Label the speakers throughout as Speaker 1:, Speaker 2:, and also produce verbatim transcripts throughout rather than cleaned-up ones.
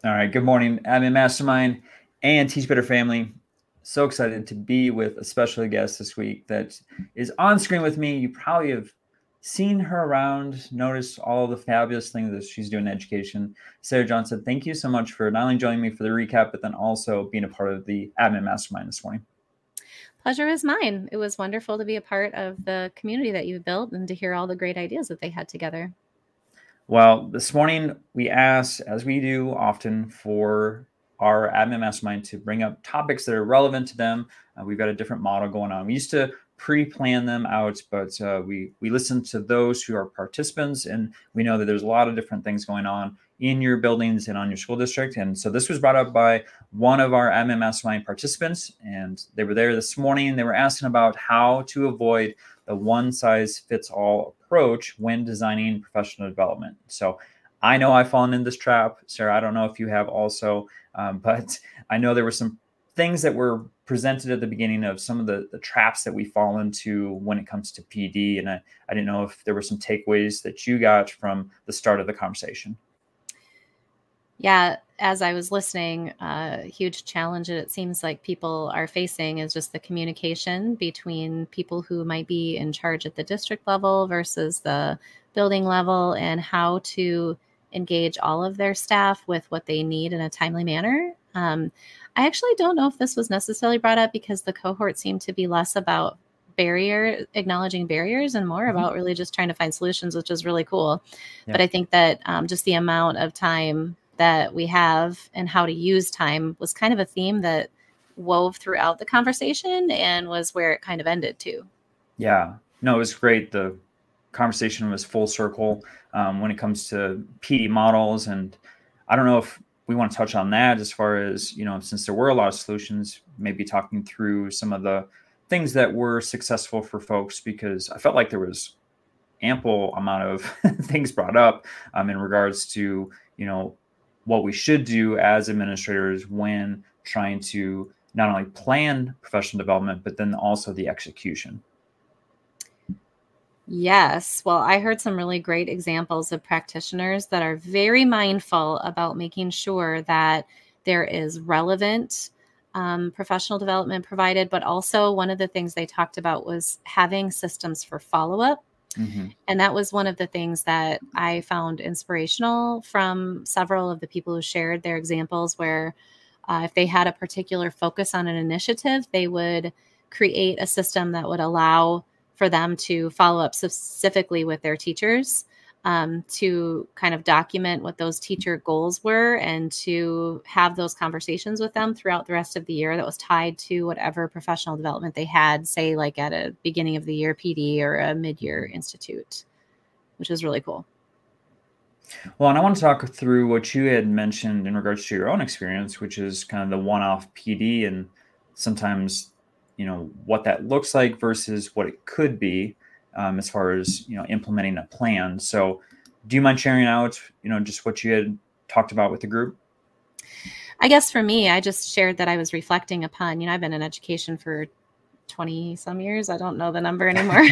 Speaker 1: All right. Good morning, Admin Mastermind and Teach Better family. So excited to be with a special guest this week that is on screen with me. You probably have seen her around, noticed all the fabulous things that she's doing in education. Sarah Johnson, thank you so much for not only joining me for the recap, but then also being a part of the Admin Mastermind this morning.
Speaker 2: Pleasure is mine. It was wonderful to be a part of the community that you've built and to hear all the great ideas that they had together.
Speaker 1: Well, this morning we asked, as we do often, for our Admin Mastermind to bring up topics that are relevant to them. Uh, we've got a different model going on. We used to pre-plan them out, but uh, we we listen to those who are participants, and we know that there's a lot of different things going on in your buildings and on your school district. And so this was brought up by one of our Admin Mastermind participants, and they were there this morning. They were asking about how to avoid the one-size-fits-all approach when designing professional development. So I know I've fallen in this trap. Sarah, I don't know if you have also, um, but I know there were some things that were presented at the beginning of some of the, the traps that we fall into when it comes to P D. And I, I didn't know if there were some takeaways that you got from the start of the conversation.
Speaker 2: Yeah, as I was listening, a uh, huge challenge that it seems like people are facing is just the communication between people who might be in charge at the district level versus the building level, and how to engage all of their staff with what they need in a timely manner. Um, I actually don't know if this was necessarily brought up because the cohort seemed to be less about barrier, acknowledging barriers, and more mm-hmm. about really just trying to find solutions, which is really cool. Yeah. But I think that um, just the amount of time that we have and how to use time was kind of a theme that wove throughout the conversation and was where it kind of ended too.
Speaker 1: Yeah, no, it was great. The conversation was full circle um, when it comes to P D models. And I don't know if we want to touch on that as far as, you know, since there were a lot of solutions, maybe talking through some of the things that were successful for folks, because I felt like there was ample amount of things brought up um, in regards to, you know, what we should do as administrators when trying to not only plan professional development, but then also the execution.
Speaker 2: Yes. Well, I heard some really great examples of practitioners that are very mindful about making sure that there is relevant um, professional development provided, but also one of the things they talked about was having systems for follow-up. Mm-hmm. And that was one of the things that I found inspirational from several of the people who shared their examples, where uh, if they had a particular focus on an initiative, they would create a system that would allow for them to follow up specifically with their teachers, um, to kind of document what those teacher goals were and to have those conversations with them throughout the rest of the year that was tied to whatever professional development they had, say like at a beginning of the year P D or a mid-year institute, which is really cool.
Speaker 1: Well, and I want to talk through what you had mentioned in regards to your own experience, which is kind of the one-off P D, and sometimes, you know, what that looks like versus what it could be. Um, as far as, you know, implementing a plan. So do you mind sharing out, you know, just what you had talked about with the group?
Speaker 2: I guess for me, I just shared that I was reflecting upon, you know, I've been in education for twenty some years. I don't know the number anymore.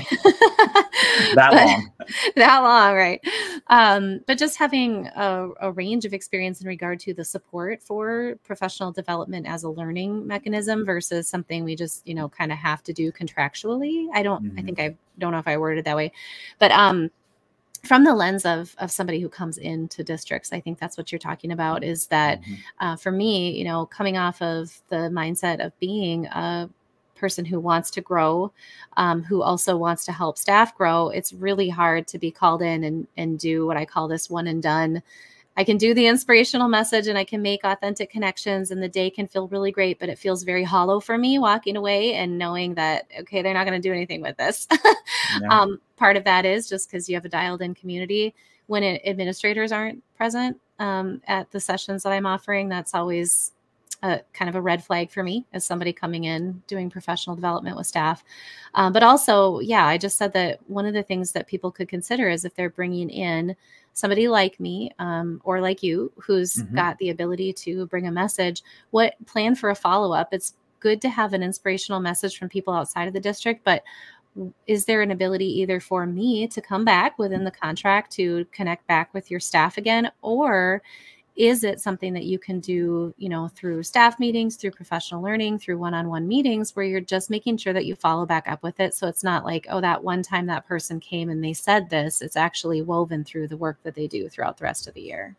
Speaker 1: that but, long.
Speaker 2: That long, right. Um, but just having a, a range of experience in regard to the support for professional development as a learning mechanism versus something we just, you know, kind of have to do contractually. I don't, mm-hmm. I think I don't know if I worded it that way, but um, from the lens of of somebody who comes into districts, I think that's what you're talking about, is that mm-hmm. uh, for me, you know, coming off of the mindset of being a person who wants to grow, um, who also wants to help staff grow, it's really hard to be called in and, and do what I call this one and done. I can do the inspirational message and I can make authentic connections and the day can feel really great, but it feels very hollow for me walking away and knowing that, okay, they're not going to do anything with this. Yeah. um, part of that is just because you have a dialed in community. When it, administrators aren't present um, at the sessions that I'm offering, that's always a kind of a red flag for me as somebody coming in doing professional development with staff. Um, but also, yeah, I just said that one of the things that people could consider is if they're bringing in somebody like me um, or like you, who's mm-hmm. got the ability to bring a message, what plan for a follow-up. It's good to have an inspirational message from people outside of the district, but is there an ability either for me to come back within the contract to connect back with your staff again, or is it something that you can do, you know, through staff meetings, through professional learning, through one-on-one meetings, where you're just making sure that you follow back up with it? So it's not like, oh, that one time that person came and they said this. It's actually woven through the work that they do throughout the rest of the year.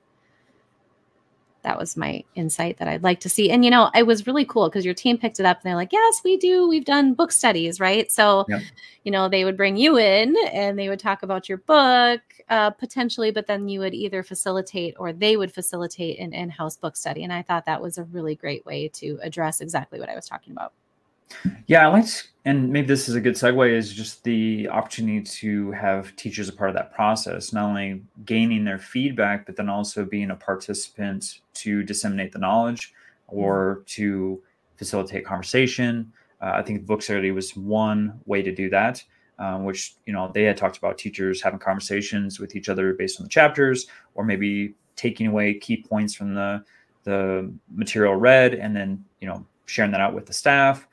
Speaker 2: That was my insight that I'd like to see. And, you know, it was really cool because your team picked it up and they're like, yes, we do. We've done book studies, right? So,
Speaker 1: Yep.
Speaker 2: you know, they would bring you in and they would talk about your book uh, potentially, but then you would either facilitate or they would facilitate an in-house book study. And I thought that was a really great way to address exactly what I was talking about.
Speaker 1: Yeah, I liked, and maybe this is a good segue, is just the opportunity to have teachers a part of that process, not only gaining their feedback, but then also being a participant to disseminate the knowledge or to facilitate conversation. Uh, I think the book study was one way to do that, uh, which, you know, they had talked about teachers having conversations with each other based on the chapters, or maybe taking away key points from the, the material read and then, you know, sharing that out with the staff.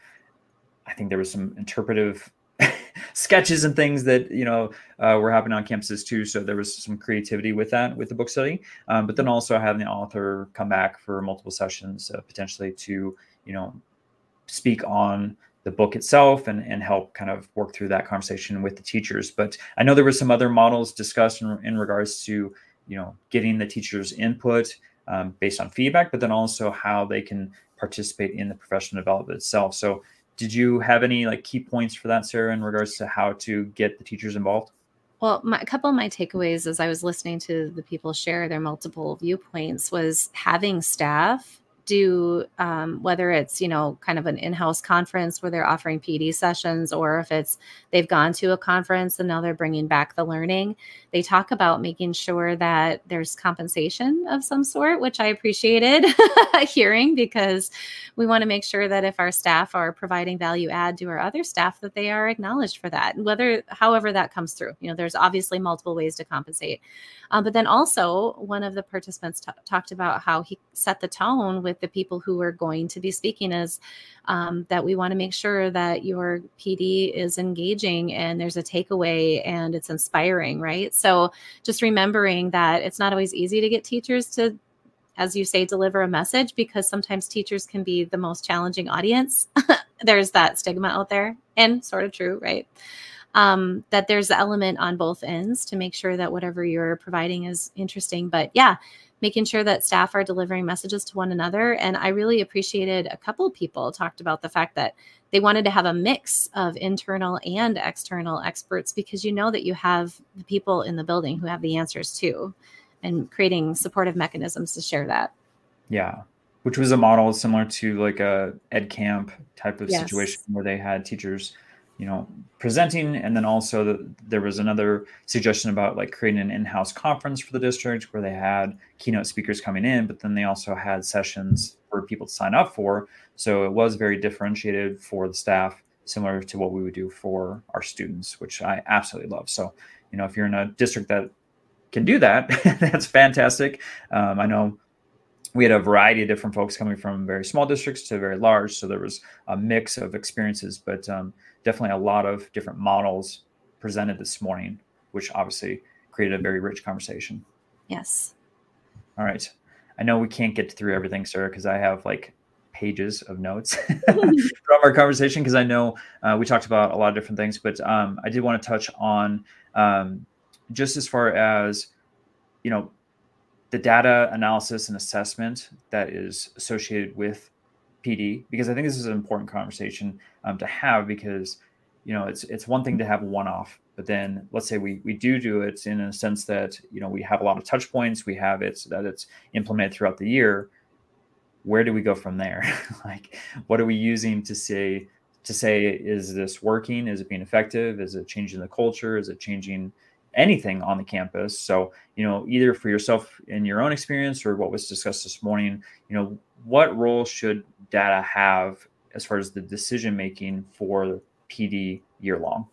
Speaker 1: I think there was some interpretive sketches and things that, you know, uh, were happening on campuses too. So there was some creativity with that, with the book study. Um, but then also having the author come back for multiple sessions, uh, potentially to, you know, speak on the book itself and, and help kind of work through that conversation with the teachers. But I know there were some other models discussed in, in regards to, you know, getting the teachers' input um, based on feedback, but then also how they can participate in the professional development itself. So did you have any like key points for that, Sarah, in regards to how to get the teachers involved?
Speaker 2: Well, my, a couple of my takeaways as I was listening to the people share their multiple viewpoints was having staff do, um, whether it's, you know, kind of an in-house conference where they're offering P D sessions, or if it's they've gone to a conference and now they're bringing back the learning. They talk about making sure that there's compensation of some sort, which I appreciated hearing, because we want to make sure that if our staff are providing value add to our other staff, that they are acknowledged for that. And whether, however that comes through, you know, there's obviously multiple ways to compensate. Um, but then also one of the participants t- talked about how he set the tone with the people who are going to be speaking is um, that we want to make sure that your P D is engaging and there's a takeaway and it's inspiring, right? So just remembering that it's not always easy to get teachers to, as you say, deliver a message, because sometimes teachers can be the most challenging audience. There's that stigma out there, and sort of true, right? Um, that there's the element on both ends to make sure that whatever you're providing is interesting. But yeah, making sure that staff are delivering messages to one another. And I really appreciated a couple of people talked about the fact that they wanted to have a mix of internal and external experts, because you know that you have the people in the building who have the answers too, and creating supportive mechanisms to share that.
Speaker 1: Yeah, which was a model similar to like a ed camp type of
Speaker 2: Yes.
Speaker 1: situation where they had teachers, you know, presenting. And then also the, there was another suggestion about like creating an in-house conference for the district where they had keynote speakers coming in, but then they also had sessions for people to sign up for. So it was very differentiated for the staff, similar to what we would do for our students, which I absolutely love. So, you know, if you're in a district that can do that, that's fantastic. Um, I know we had a variety of different folks coming from very small districts to very large. So there was a mix of experiences, but um, definitely a lot of different models presented this morning, which obviously created a very rich conversation.
Speaker 2: Yes.
Speaker 1: All right. I know we can't get through everything, Sarah, because I have like pages of notes from our conversation, because I know uh, we talked about a lot of different things, but um, I did want to touch on um, just as far as, you know, the data analysis and assessment that is associated with P D, because I think this is an important conversation um, to have, because, you know, it's it's one thing to have a one-off, but then let's say we we do do it in a sense that, you know, we have a lot of touch points, we have it so that it's implemented throughout the year. Where do we go from there? Like, what are we using to say, to say, is this working? Is it being effective? Is it changing the culture? Is it changing anything on the campus? So, you know, either for yourself in your own experience or what was discussed this morning, you know, what role should data have as far as the decision making for P D year long?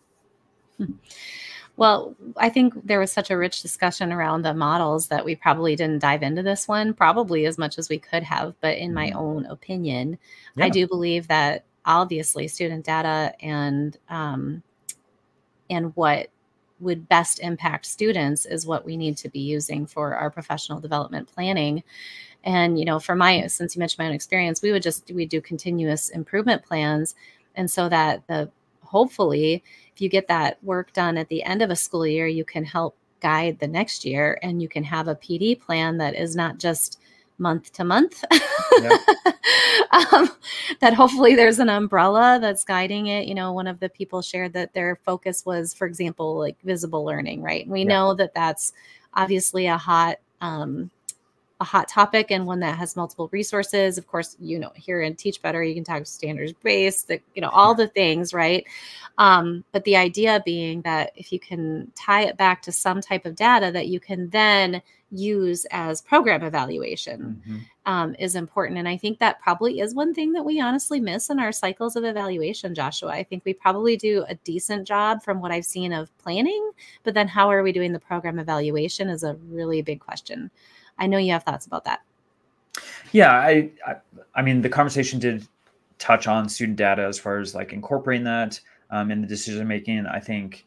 Speaker 2: Well, I think there was such a rich discussion around the models that we probably didn't dive into this one probably as much as we could have. But in my own opinion,
Speaker 1: Yeah.
Speaker 2: I do believe that obviously student data and um, and what would best impact students is what we need to be using for our professional development planning. And, you know, for my, since you mentioned my own experience, we would just, we do continuous improvement plans. And so that the, hopefully, if you get that work done at the end of a school year, you can help guide the next year, and you can have a P D plan that is not just month to month. Yep. um, that hopefully there's an umbrella that's guiding it. You know, one of the people shared that their focus was, for example, like visible learning, right? We yep. know that that's obviously a hot, um, a hot topic, and one that has multiple resources. Of course, you know, here in Teach Better, you can talk standards based, the, you know, all the things, right? Um, but the idea being that if you can tie it back to some type of data that you can then use as program evaluation mm-hmm. um, is important. And I think that probably is one thing that we honestly miss in our cycles of evaluation, Joshua. I think we probably do a decent job from what I've seen of planning, but then how are we doing the program evaluation is a really big question. I know you have thoughts about that.
Speaker 1: Yeah, I, I, I mean, the conversation did touch on student data as far as like incorporating that um, in the decision making. I think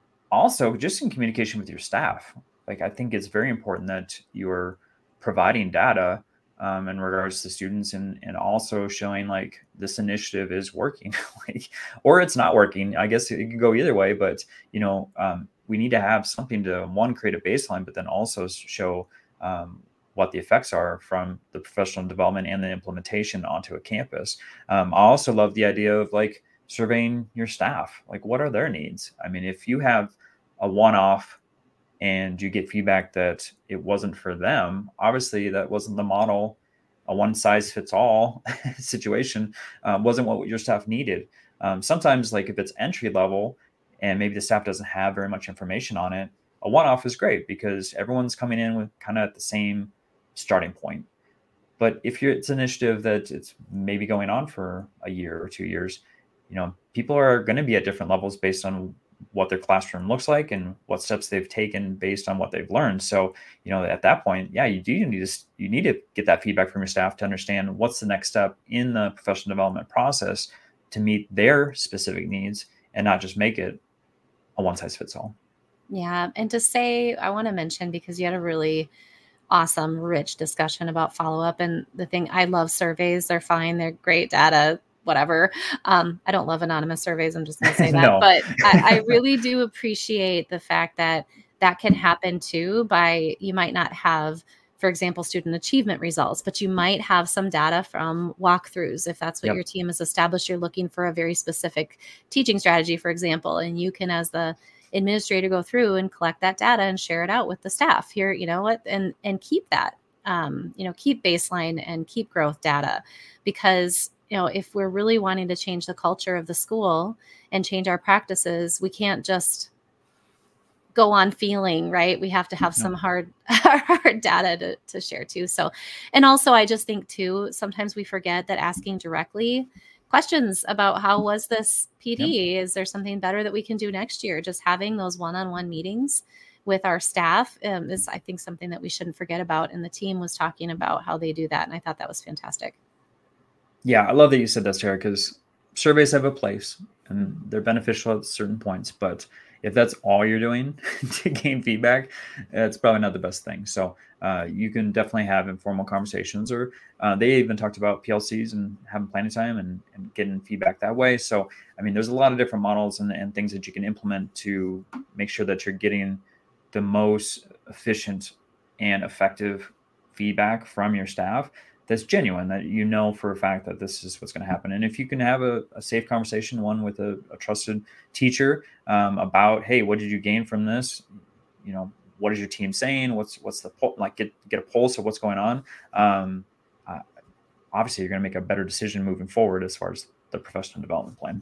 Speaker 1: also just in communication with your staff. Like, I think it's very important that you're providing data um, in regards to students, and and also showing like this initiative is working, like, or it's not working. I guess it can go either way, but you know, um, we need to have something to, one, create a baseline, but then also show um, what the effects are from the professional development and the implementation onto a campus. Um, I also love the idea of like surveying your staff. Like, what are their needs? I mean, if you have a one-off and you get feedback that it wasn't for them, obviously that wasn't the model. A one-size-fits-all situation um, wasn't what your staff needed. Um, sometimes, like if it's entry level and maybe the staff doesn't have very much information on it, a one-off is great because everyone's coming in with kind of at the same starting point. But if you're, it's an initiative that it's maybe going on for a year or two years, you know, people are going to be at different levels based on what their classroom looks like and what steps they've taken based on what they've learned. So, you know, at that point, yeah, you do need to, you need to get that feedback from your staff to understand what's the next step in the professional development process to meet their specific needs and not just make it a one-size-fits-all.
Speaker 2: Yeah. And to say, I want to mention, because you had a really awesome, rich discussion about follow-up. And the thing, I love surveys. They're fine. They're great data, whatever. Um, I don't love anonymous surveys. I'm just going to say that. No. But I, I really do appreciate the fact that that can happen too by, you might not have, for example, student achievement results, but you might have some data from walkthroughs. If that's what yep. your team has established, you're looking for a very specific teaching strategy, for example, and you can, as the administrator, go through and collect that data and share it out with the staff here, you know what, and, and keep that, um, you know, keep baseline and keep growth data, because, you know, if we're really wanting to change the culture of the school and change our practices, we can't just go on feeling, right? We have to have no. some hard, hard data to, to share too. So, and also I just think too, sometimes we forget that asking directly questions about how was this P D? Yep. Is there something better that we can do next year? Just having those one-on-one meetings with our staff um, is, I think, something that we shouldn't forget about. And the team was talking about how they do that. And I thought that was fantastic.
Speaker 1: Yeah, I love that you said that, Sarah, because surveys have a place and they're beneficial at certain points. But if that's all you're doing to gain feedback, it's probably not the best thing. So uh, you can definitely have informal conversations, or uh, they even talked about P L Cs and having planning time and, and getting feedback that way. So, I mean, there's a lot of different models and, and things that you can implement to make sure that you're getting the most efficient and effective feedback from your staff that's genuine, that you know for a fact that this is what's going to happen. And if you can have a, a safe conversation, one with a, a trusted teacher um, about, hey, what did you gain from this? You know, what is your team saying? What's what's the like get get a pulse of what's going on? Um, uh, obviously, you're going to make a better decision moving forward as far as the professional development plan.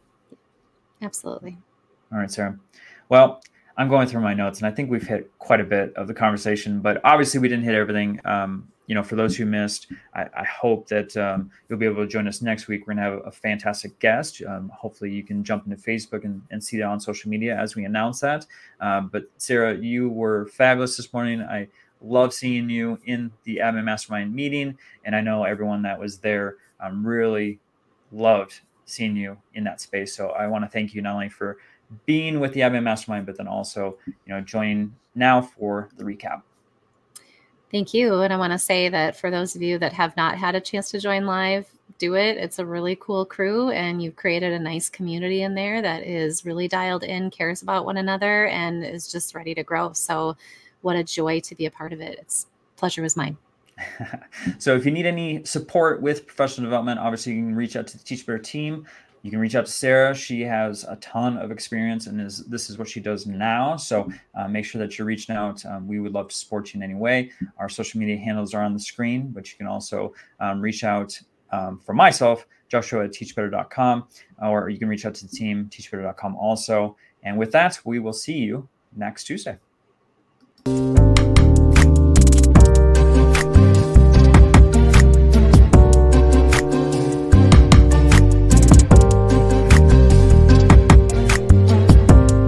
Speaker 2: Absolutely.
Speaker 1: All right, Sarah. Well, I'm going through my notes, and I think we've hit quite a bit of the conversation, but obviously we didn't hit everything. Um, you know, for those who missed, I, I hope that um, you'll be able to join us next week. We're going to have a fantastic guest. Um, hopefully you can jump into Facebook and, and see that on social media as we announce that. Um, but Sarah, you were fabulous this morning. I love seeing you in the Admin Mastermind meeting, and I know everyone that was there um, really loved seeing you in that space. So I want to thank you not only for being with the Admin Mastermind, but then also, you know, joining now for the recap.
Speaker 2: Thank you. And I want to say that for those of you that have not had a chance to join live, do it. It's a really cool crew, and you've created a nice community in there that is really dialed in, cares about one another, and is just ready to grow. So what a joy to be a part of it. It's pleasure was mine.
Speaker 1: So if you need any support with professional development, obviously you can reach out to the Teach Better team. You can reach out to Sarah. She has a ton of experience, and is this is what she does now. So uh, make sure that you're reaching out. Um, we would love to support you in any way. Our social media handles are on the screen, but you can also um, reach out um, for myself, Joshua at teach better dot com, or you can reach out to the team, teach better dot com also. And with that, we will see you next Tuesday.